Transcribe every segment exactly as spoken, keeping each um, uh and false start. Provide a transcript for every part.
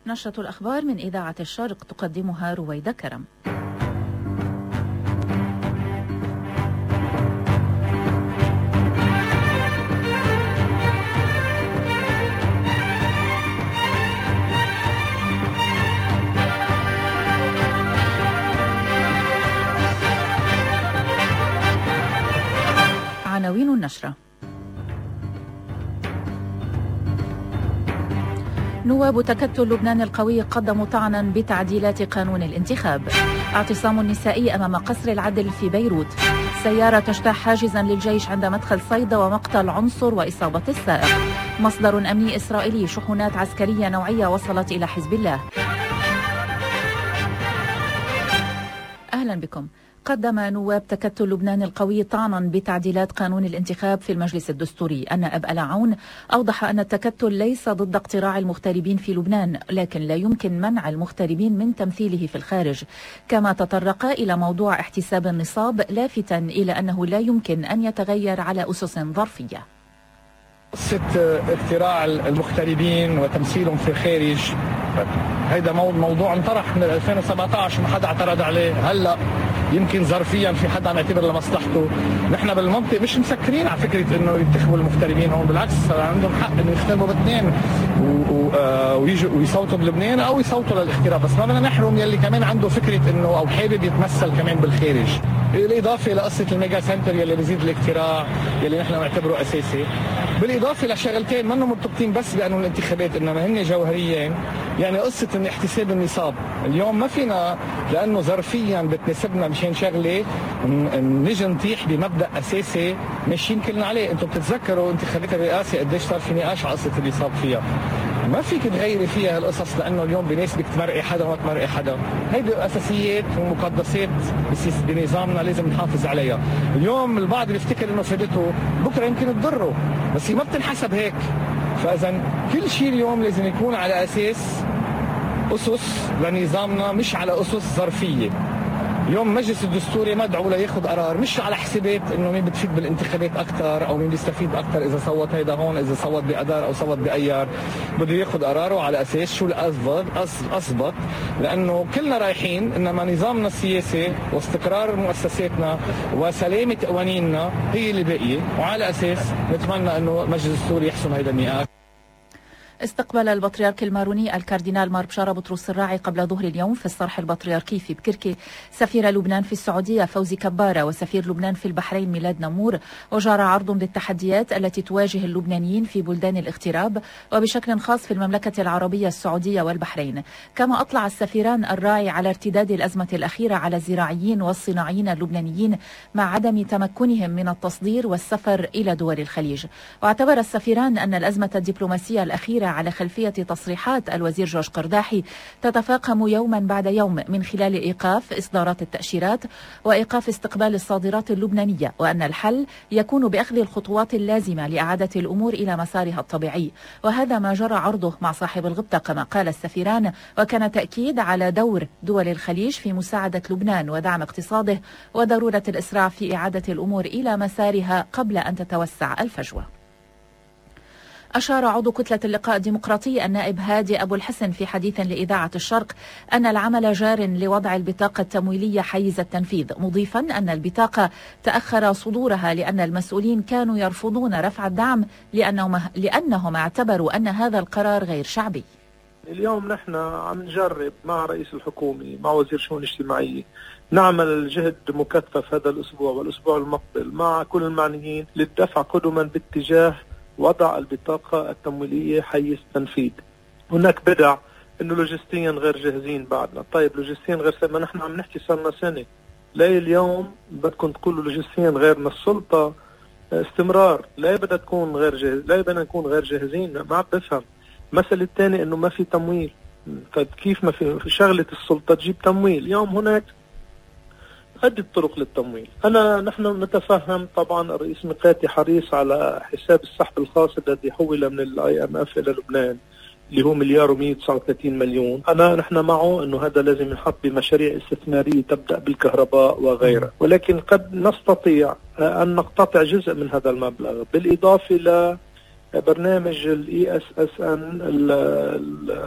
نشرة الأخبار من إذاعة الشرق تقدمها رويدة كرم. عناوين النشرة: نواب تكتل لبنان القوي قدموا طعنا بتعديلات قانون الانتخاب. اعتصام نسائي أمام قصر العدل في بيروت. سيارة تجتاح حاجزا للجيش عند مدخل صيدا ومقتل عنصر وإصابة السائق. مصدر أمني إسرائيلي: شحنات عسكرية نوعية وصلت إلى حزب الله. أهلا بكم. قدم نواب تكتل لبنان القوي طعنا بتعديلات قانون الانتخاب في المجلس الدستوري. النائب آل عون أوضح أن التكتل ليس ضد اقتراع المغتربين في لبنان، لكن لا يمكن منع المغتربين من تمثيله في الخارج. كما تطرق إلى موضوع احتساب النصاب، لافتا إلى أنه لا يمكن أن يتغير على أسس ظرفية. قصة اقتراع المغتربين وتمثيلهم في الخارج، هيدا موضوع انطرح من ألفين وسبعة عشر، ما حدا اعترض عليه. هلا يمكن ظرفيا في حدا عم يعتبر لمصلحته. نحن بالمنطق مش مسكرين على فكره انه ينتخبوا المغتربين هون، بالعكس عندهم حق انه يختاروا باثنين ويجوا ويصوتوا بلبنان او يصوتوا للاغتراب، بس ما بدنا نحرم يلي كمان عنده فكره انه او حابب يتمثل كمان بالخارج. بالاضافه لقصه الميجا سنتر يلي بيزيد الاغتراع يلي نحن بنعتبره اساسي، بالاضافه لشغلتين منهم مرتبطين بس بقانون الانتخابات انما هن جوهريين. يعني قصه ان احتساب النصاب اليوم ما فينا لانه ظرفيا بتناسبنا مشان شغله نجي نطيح بمبدا اساسي ماشيين كلنا عليه. انتم بتتذكروا انتخابات الرئاسه قديش صار في نقاش على قصه النصاب فيها، ما فيك تغيري فيها هالقصص لانه اليوم بيناسبك تمرقي حدا وما تمرقي حدا. هيدي اساسيات ومقدسات بنظامنا لازم نحافظ عليها. اليوم البعض بيفتكر انه فادته، بكره يمكن تضره، بس هي ما بتنحسب هيك. فاذا كل شيء اليوم لازم يكون على اساس اسس لنظامنا، مش على اسس ظرفيه. اليوم المجلس الدستوري مدعو لياخذ قرار مش على حسابات انه مين بتفيد بالانتخابات اكثر او مين بيستفيد اكثر اذا صوت هيدا هون، اذا صوت بأدار او صوت بايار. بده ياخذ قراره على اساس شو الاضبط اضبط، لانه كلنا رايحين انما نظامنا السياسي واستقرار مؤسساتنا وسلامه قوانيننا هي اللي باقيه، وعلى اساس نتمنى انه المجلس الدستوري يحسم هيدا النقاش. استقبل البطريرك الماروني الكاردينال مار بشارة بطرس الراعي قبل ظهر اليوم في الصرح البطريركي في بكركي سفير لبنان في السعودية فوزي كبارة وسفير لبنان في البحرين ميلاد نمور، وجرى عرض للتحديات التي تواجه اللبنانيين في بلدان الاغتراب وبشكل خاص في المملكة العربية السعودية والبحرين. كما أطلع السفيران الراعي على ارتداد الأزمة الأخيرة على الزراعيين والصناعيين اللبنانيين مع عدم تمكنهم من التصدير والسفر إلى دول الخليج. واعتبر السفيران أن الأزمة الدبلوماسية الأخيرة على خلفية تصريحات الوزير جورج قرداحي تتفاقم يوما بعد يوم من خلال إيقاف إصدارات التأشيرات وإيقاف استقبال الصادرات اللبنانية، وأن الحل يكون بأخذ الخطوات اللازمة لإعادة الأمور إلى مسارها الطبيعي. وهذا ما جرى عرضه مع صاحب الغبطة كما قال السفيران، وكان تأكيد على دور دول الخليج في مساعدة لبنان ودعم اقتصاده وضرورة الإسراع في إعادة الأمور إلى مسارها قبل أن تتوسع الفجوة. أشار عضو كتلة اللقاء الديمقراطي النائب هادي أبو الحسن في حديث لإذاعة الشرق أن العمل جار لوضع البطاقة التمويلية حيز التنفيذ، مضيفا أن البطاقة تأخر صدورها لأن المسؤولين كانوا يرفضون رفع الدعم لأنهم, لأنهم اعتبروا أن هذا القرار غير شعبي. اليوم نحن عم نجرب مع رئيس الحكومة مع وزير الشؤون الاجتماعية نعمل جهد مكثف هذا الأسبوع والأسبوع المقبل مع كل المعنيين للدفع قدما باتجاه وضع البطاقة التمويلية حيز تنفيذ. هناك بدع انه لوجستيا غير جاهزين بعدنا. طيب لوجستيا غير ما نحن عم نحكي صرنا سنة، لا اليوم بدكم تقولوا لوجستيا غير من السلطة استمرار، لا بدها تكون غير جاهز، لا بدنا نكون غير جاهزين. ما عم بفهم. المسألة الثانية انه ما في تمويل. طيب كيف ما في شغلة السلطة تجيب تمويل؟ اليوم هناك عدة طرق للتمويل. أنا نحن نتفهم طبعا الرئيس مقاتي حريص على حساب السحب الخاص الذي حول من الاي ام اف إلى لبنان اللي هو مليار ومئة وتسعة وثلاثين مليون. أنا نحن معه أنه هذا لازم ينحط بمشاريع استثمارية تبدأ بالكهرباء وغيرها، ولكن قد نستطيع أن نقتطع جزء من هذا المبلغ بالإضافة إلى برنامج الاي اس اس ان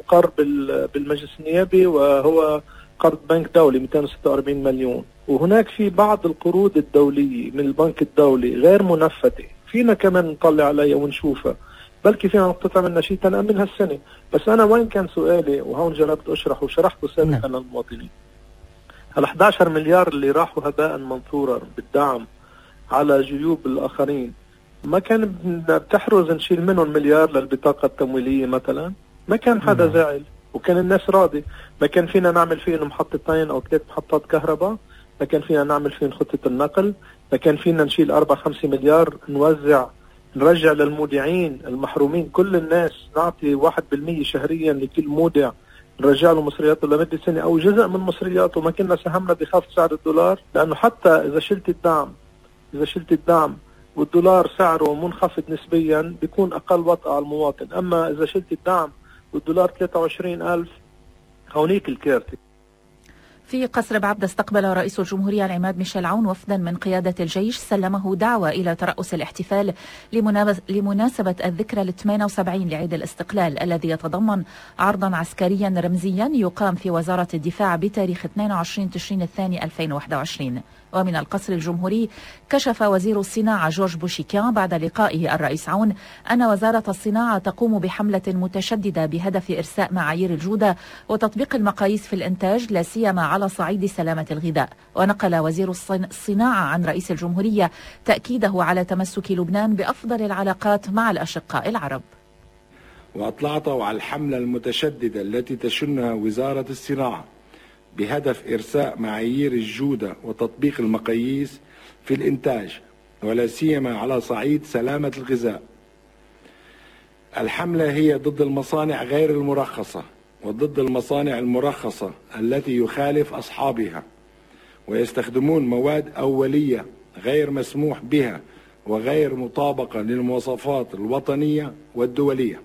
مقر بالمجلس النيابي وهو قرض بنك دولي مئتين وستة وأربعين مليون. وهناك في بعض القروض الدولية من البنك الدولي غير منفذة، فينا كمان نطلع عليها ونشوفها، بلكي فينا نقتطع منها شيء تنأمنها السنة. بس أنا وين كان سؤالي وهون جربت أشرح وشرحته سابقا للمواطنين. ال أحد عشر مليار اللي راحوا هباء منثورا بالدعم على جيوب الآخرين، ما كان بتحرز نشيل منهم مليار للبطاقة التمويلية مثلا؟ ما كان حدا زعل وكان الناس راضي. ما كان فينا نعمل فيهم محطتين أو ثلاث محطات كهرباء، ما كان فينا نعمل فيهم خطة النقل، ما كان فينا نشيل أربعة خمسة مليار نوزع نرجع للمودعين المحرومين، كل الناس نعطي واحد بالمية شهريا لكل مودع نرجع له مصرياته لمدة سنة أو جزء من مصرياته. ما كنا ساهمنا بخفض سعر الدولار، لأنه حتى إذا شلت الدعم إذا شلت الدعم والدولار سعره منخفض نسبيا بيكون أقل وطأة على المواطن. أما إذا شلت الدعم والدولار ثلاثة وعشرين ألف هونيك الكارثة. في قصر بعبدة استقبل رئيس الجمهورية العماد ميشيل عون وفدا من قيادة الجيش سلمه دعوة إلى ترأس الاحتفال لمناسبة الذكرى الثامنة وسبعين لعيد الاستقلال، الذي يتضمن عرضا عسكريا رمزيا يقام في وزارة الدفاع بتاريخ اثنين وعشرين تشرين الثاني ألفين وواحد وعشرين. ومن القصر الجمهوري كشف وزير الصناعة جورج بوشيكيان بعد لقائه الرئيس عون أن وزارة الصناعة تقوم بحملة متشددة بهدف إرساء معايير الجودة وتطبيق المقاييس في الإنتاج لا سيما على صعيد سلامة الغذاء. ونقل وزير الصناعة عن رئيس الجمهورية تأكيده على تمسك لبنان بأفضل العلاقات مع الأشقاء العرب. وأطلعته على الحملة المتشددة التي تشنها وزارة الصناعة بهدف إرساء معايير الجودة وتطبيق المقاييس في الإنتاج ولا سيما على صعيد سلامة الغذاء. الحملة هي ضد المصانع غير المرخصة وضد المصانع المرخصة التي يخالف أصحابها ويستخدمون مواد أولية غير مسموح بها وغير مطابقة للمواصفات الوطنية والدولية.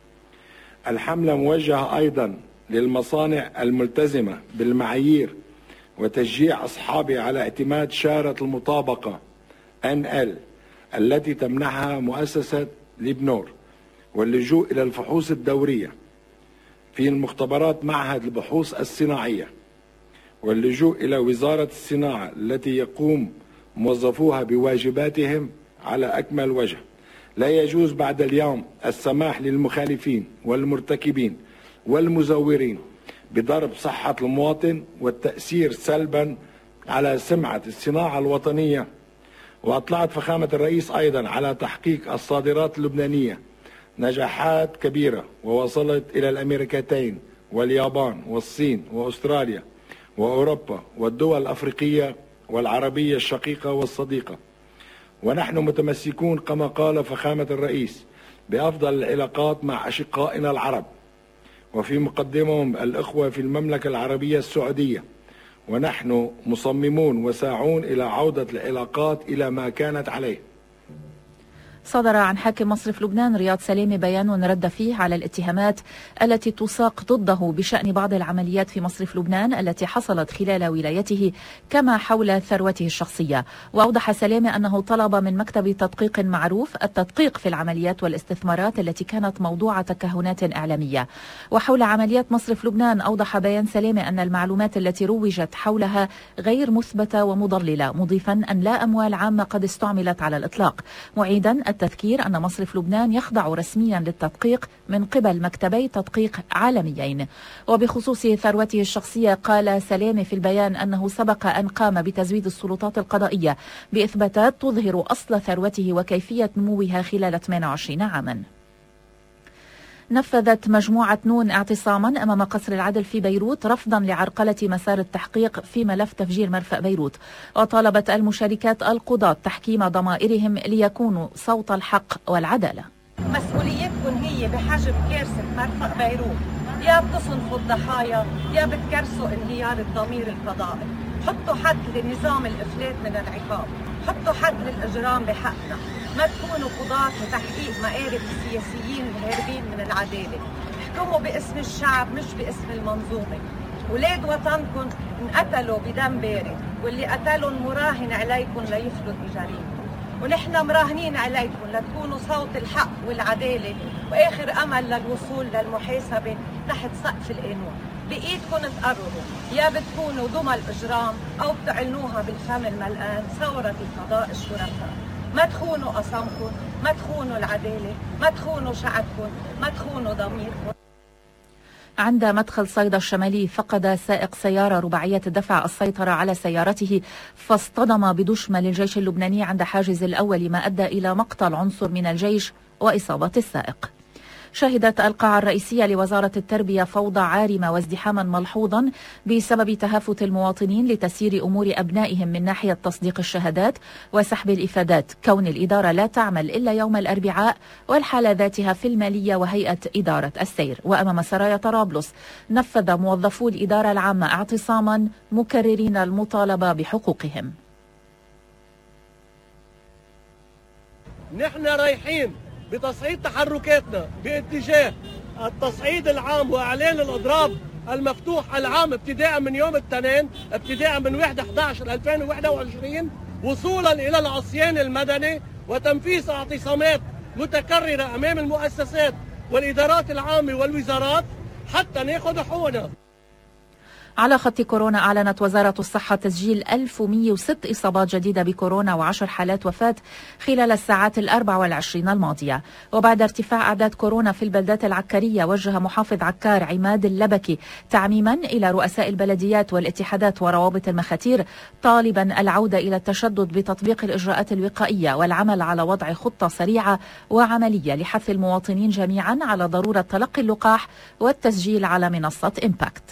الحملة موجهة أيضا للمصانع الملتزمة بالمعايير وتشجيع أصحابها على اعتماد شارة المطابقة إن إل التي تمنحها مؤسسة ليبنور، واللجوء إلى الفحوص الدورية في المختبرات معهد البحوث الصناعية، واللجوء إلى وزارة الصناعة التي يقوم موظفوها بواجباتهم على أكمل وجه. لا يجوز بعد اليوم السماح للمخالفين والمرتكبين والمزورين بضرب صحة المواطن والتأثير سلبا على سمعة الصناعة الوطنية. وأطلعت فخامة الرئيس أيضا على تحقيق الصادرات اللبنانية نجاحات كبيرة ووصلت إلى الأمريكتين واليابان والصين وأستراليا وأوروبا والدول الأفريقية والعربية الشقيقة والصديقة. ونحن متمسكون كما قال فخامة الرئيس بأفضل العلاقات مع أشقائنا العرب، وفي مقدمهم الإخوة في المملكة العربية السعودية، ونحن مصممون وساعون إلى عودة العلاقات إلى ما كانت عليه. صدر عن حاكم مصرف لبنان رياض سلامة بيان رد فيه على الاتهامات التي تساق ضده بشأن بعض العمليات في مصرف لبنان التي حصلت خلال ولايته كما حول ثروته الشخصية. وأوضح سلامة أنه طلب من مكتب تدقيق معروف التدقيق في العمليات والاستثمارات التي كانت موضوع تكهنات إعلامية. وحول عمليات مصرف لبنان أوضح بيان سلامة أن المعلومات التي روجت حولها غير مثبتة ومضللة، مضيفا أن لا أموال عامة قد استعملت على الإطلاق، معيدا التذكير أن مصرف لبنان يخضع رسميا للتدقيق من قبل مكتبي تدقيق عالميين. وبخصوص ثروته الشخصية قال سلامة في البيان أنه سبق أن قام بتزويد السلطات القضائية بإثباتات تظهر أصل ثروته وكيفية نموها خلال ثمانية وعشرين عاما. نفذت مجموعة نون اعتصاما أمام قصر العدل في بيروت رفضا لعرقلة مسار التحقيق في ملف تفجير مرفأ بيروت، وطالبت المشاركات القضاة تحكيم ضمائرهم ليكونوا صوت الحق والعدالة. مسؤوليتكم هي بحجب كارثة مرفأ بيروت، يا بتصنفوا الضحايا يا بتكرسوا انهيار الضمير القضائي. حطوا حد لنظام الإفلات من العقاب، حطوا حد للإجرام بحقنا، ما تكونوا قضاة لتحقيق مآرب السياسيين الهاربين من العدالة. احكموا باسم الشعب مش باسم المنظومة. ولاد وطنكم انقتلوا بدم بارد، واللي قتلهم مراهن عليكم ليفلت بجريمته. ونحن مراهنين عليكم لتكونوا صوت الحق والعدالة وآخر أمل للوصول للمحاسبة تحت سقف القانون. بإيدكم تقرروا يا بتكونوا ضمن الإجرام أو بتعلنوها بالفم الملقان ثورة القضاء الشرفاء. ما تخونوا قسمكم، ما تخونوا العدالة، ما تخونوا شعبكم، ما تخونوا ضميركم. عند مدخل صيدا الشمالي فقد سائق سيارة رباعية الدفع السيطرة على سيارته فاصطدم بدشمة للجيش اللبناني عند حاجز الأول، ما أدى إلى مقتل عنصر من الجيش وإصابة السائق. شهدت القاعة الرئيسية لوزارة التربية فوضى عارمة وازدحاما ملحوظا بسبب تهافت المواطنين لتسيير أمور أبنائهم من ناحية تصديق الشهادات وسحب الإفادات، كون الإدارة لا تعمل إلا يوم الأربعاء والحالة ذاتها في المالية وهيئة إدارة السير. وأمام سرايا طرابلس نفذ موظفو الإدارة العامة اعتصاما مكررين المطالبة بحقوقهم. نحن رايحين بتصعيد تحركاتنا باتجاه التصعيد العام واعلان الاضراب المفتوح العام ابتداء من يوم الاثنين ابتداء من واحد أحد عشر ألفين وواحد وعشرين وصولا الى العصيان المدني وتنفيذ اعتصامات متكرره امام المؤسسات والادارات العامه والوزارات حتى ناخذ حقوقنا. على خط كورونا أعلنت وزارة الصحة تسجيل ألف ومئة وستة إصابات جديدة بكورونا وعشر حالات وفاة خلال الساعات الأربع والعشرين الماضية. وبعد ارتفاع أعداد كورونا في البلدات العكارية، وجه محافظ عكار عماد اللبكي تعميما إلى رؤساء البلديات والاتحادات وروابط المخاتير طالبا العودة إلى التشدد بتطبيق الإجراءات الوقائية والعمل على وضع خطة سريعة وعملية لحث المواطنين جميعا على ضرورة تلقي اللقاح والتسجيل على منصة إمباكت.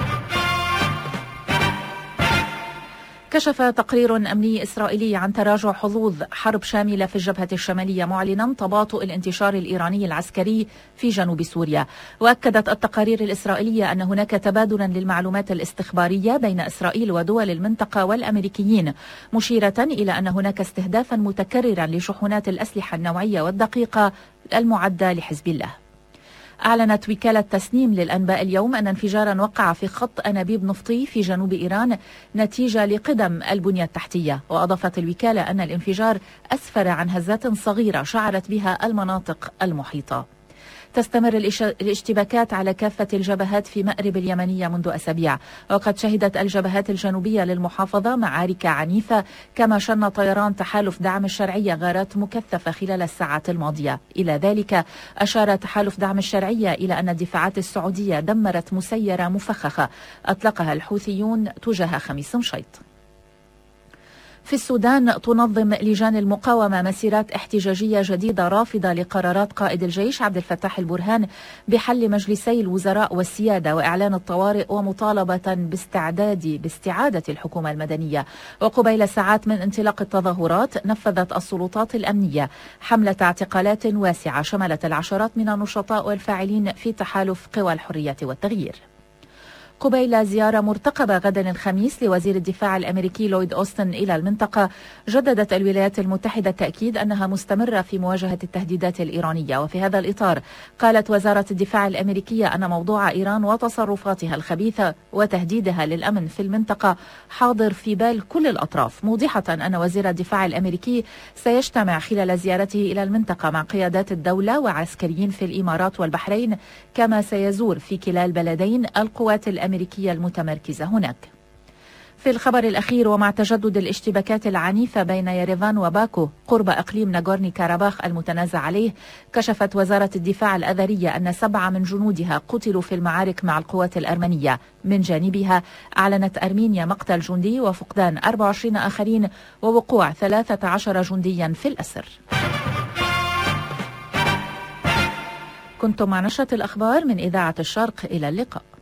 كشف تقرير أمني إسرائيلي عن تراجع حظوظ حرب شاملة في الجبهة الشمالية، معلنا تباطؤ الانتشار الإيراني العسكري في جنوب سوريا. وأكدت التقارير الإسرائيلية أن هناك تبادلا للمعلومات الاستخبارية بين إسرائيل ودول المنطقة والأمريكيين، مشيرة إلى أن هناك استهدافا متكررا لشحنات الأسلحة النوعية والدقيقة المعدة لحزب الله. أعلنت وكالة تسنيم للأنباء اليوم أن انفجارا وقع في خط أنابيب نفطي في جنوب إيران نتيجة لقدم البنية التحتية. وأضافت الوكالة أن الانفجار أسفر عن هزات صغيرة شعرت بها المناطق المحيطة. تستمر الاشتباكات على كافة الجبهات في مأرب اليمنية منذ أسابيع، وقد شهدت الجبهات الجنوبية للمحافظة معارك عنيفة، كما شن طيران تحالف دعم الشرعية غارات مكثفة خلال الساعات الماضية. إلى ذلك أشار تحالف دعم الشرعية إلى أن الدفاعات السعودية دمرت مسيرة مفخخة أطلقها الحوثيون تجاه خميس مشيط. في السودان تنظم لجان المقاومة مسيرات احتجاجية جديدة رافضة لقرارات قائد الجيش عبد الفتاح البرهان بحل مجلسي الوزراء والسيادة وإعلان الطوارئ، ومطالبة باستعداد باستعادة الحكومة المدنية. وقبيل ساعات من انطلاق التظاهرات نفذت السلطات الأمنية حملة اعتقالات واسعة شملت العشرات من النشطاء والفاعلين في تحالف قوى الحرية والتغيير. قبيل زيارة مرتقبة غدا الخميس لوزير الدفاع الأمريكي لويد أوستن إلى المنطقة، جددت الولايات المتحدة التأكيد أنها مستمرة في مواجهة التهديدات الإيرانية. وفي هذا الإطار قالت وزارة الدفاع الأمريكية أن موضوع إيران وتصرفاتها الخبيثة وتهديدها للأمن في المنطقة حاضر في بال كل الأطراف، موضحة أن وزير الدفاع الأمريكي سيجتمع خلال زيارته إلى المنطقة مع قيادات الدولة وعسكريين في الإمارات والبحرين، كما سيزور في كلا البلدين القوات الأمريكية الأمريكية المتمركزة هناك. في الخبر الأخير، ومع تجدد الاشتباكات العنيفة بين يريفان وباكو قرب إقليم ناغورني كاراباخ المتنازع عليه، كشفت وزارة الدفاع الأذرية أن سبعة من جنودها قتلوا في المعارك مع القوات الأرمنية. من جانبها أعلنت أرمينيا مقتل جندي وفقدان أربعة وعشرين آخرين ووقوع ثلاثة عشر جنديا في الأسر. كنتم مع نشرة الأخبار من إذاعة الشرق، إلى اللقاء.